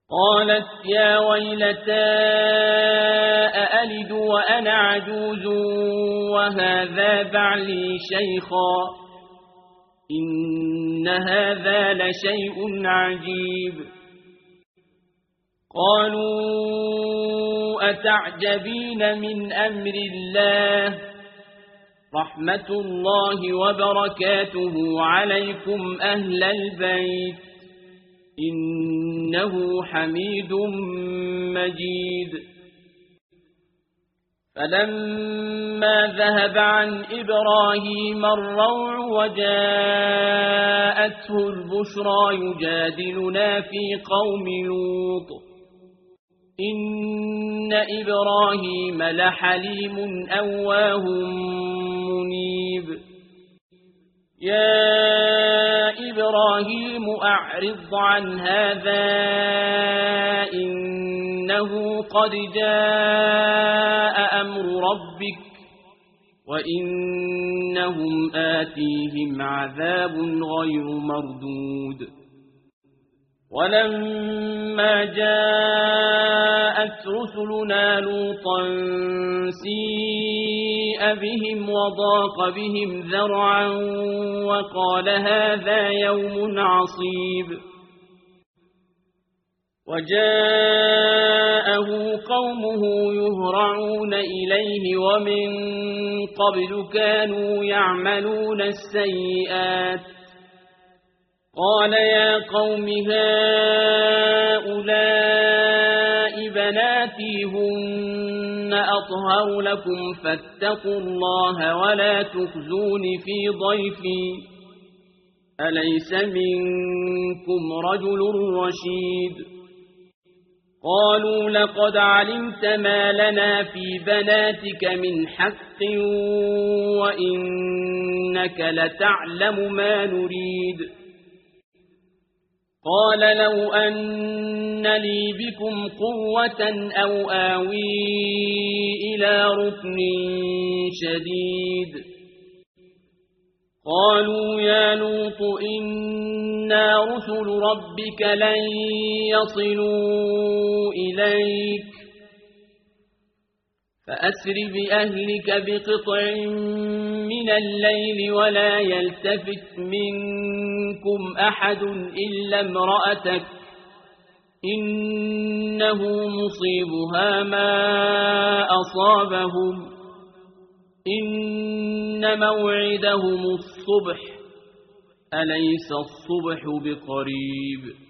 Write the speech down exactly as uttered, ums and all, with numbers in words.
قالت يا ويلتى أألد وأنا عجوز وهذا بعلي شيخا إن هذا لشيء عجيب. قالوا أتعجبين من أمر الله رحمة الله وبركاته عليكم أهل البيت إنه حميد مجيد. فلما ذهب عن إبراهيم الروع وجاءته البشرى يجادلنا في قوم لوط إن إبراهيم لحليم أواه منيب. يا إبراهيم أعرض عن هذا إنه قد جاء أمر ربك وإنهم آتيهم عذاب غير مردود. ولما جاءت رسلنا لوطا سيء بهم وضاق بهم ذرعا وقال هذا يوم عصيب. وجاءه قومه يهرعون إليه ومن قبل كانوا يعملون السيئات قال يا قوم هؤلاء بناتي هن أطهر لكم فاتقوا الله ولا تخزون في ضيفي أليس منكم رجل رشيد. قالوا لقد علمت ما لنا في بناتك من حق وإنك لتعلم ما نريد. قال لو أن لي بكم قوة أو آوي إلى ركن شديد. قالوا يا لوط إنا رسل ربك لن يصلوا إليك فأسر بأهلك بقطع من الليل ولا يلتفت منكم أحد إلا امرأتك إنه مصيبها ما أصابهم إن موعدهم الصبح أليس الصبح بقريب.